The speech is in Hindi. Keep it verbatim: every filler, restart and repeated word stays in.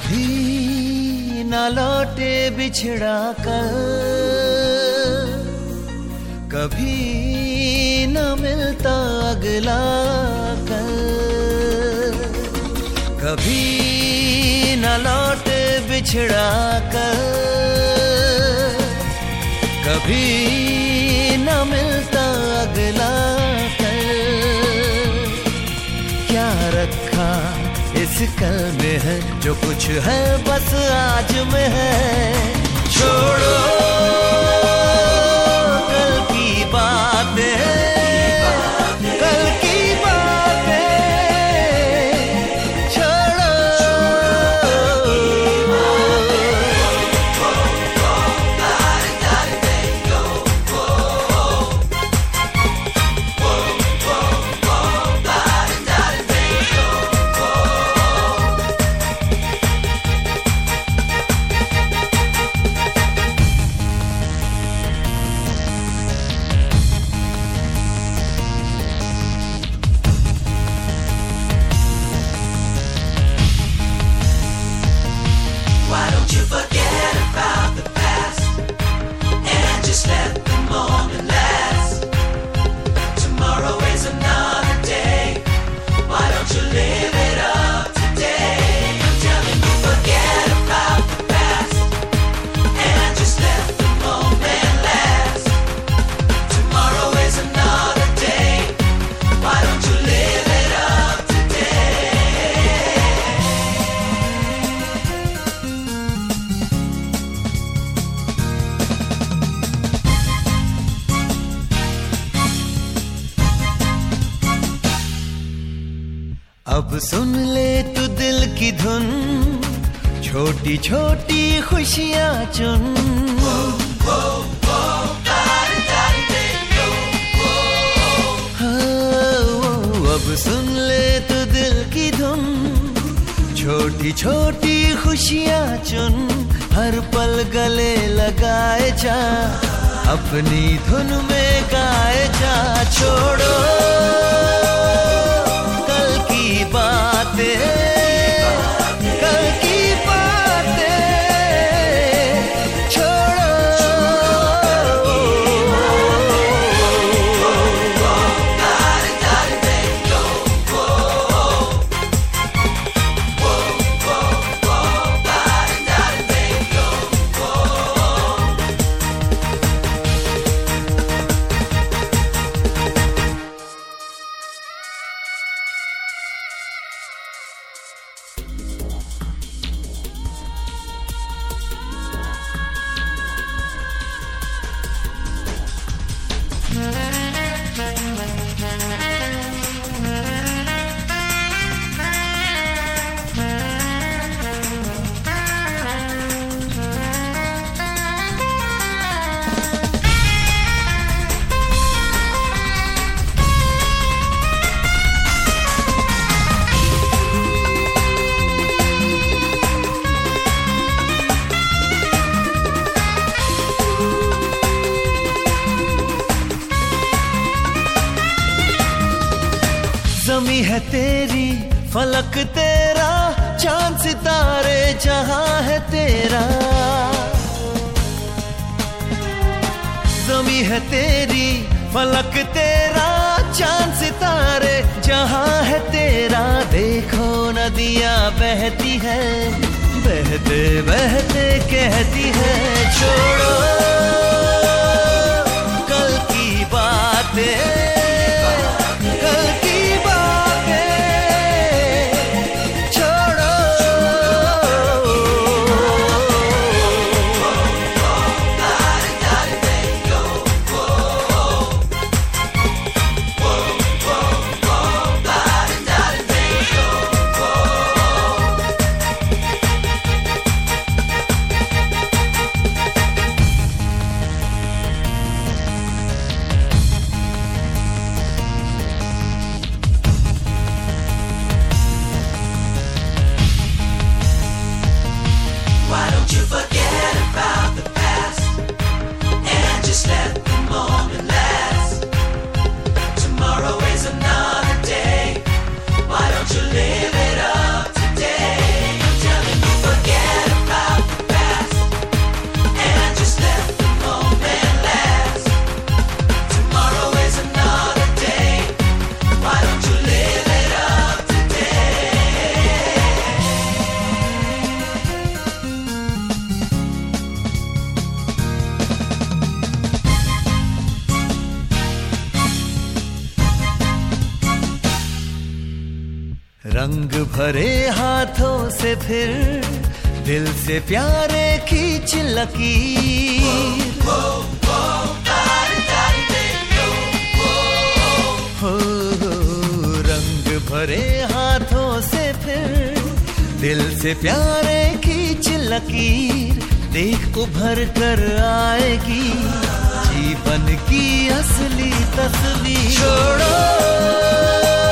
कभी न लौटे बिछड़ा कल, कभी न मिलता अगला कल, कभी न लौटे बिछड़ा कल, कभी न मिलता अगला कल। क्या रखा इस कल में है, जो कुछ है बस आज में है। छोड़ो कल की बातें, कल की बातें छोड़ो। अब सुन ले तू दिल की धुन, छोटी छोटी खुशियाँ चुन। हाँ, अब सुन ले तू दिल की धुन, छोटी छोटी खुशियाँ चुन। हर पल गले लगाए जा, अपनी धुन में गाए जा। छोड़ो बातें, कल की बातें छोड़ो। ज़मीं है तेरी, फलक तेरा, चांद सितारे जहां है तेरा। ज़मीं है तेरी, फलक तेरा, चांद सितारे जहां है तेरा। देखो नदियां बहती है, बहते बहते कहती है। छोड़ो कल की बातें, रंग भरे हाथों से फिर दिल से प्यारे खींच लकीर। हो रंग भरे हाथों से फिर दिल से प्यारे खींच लकीर। देख उभर कर आएगी जीवन की असली तस्वीर। छोड़ो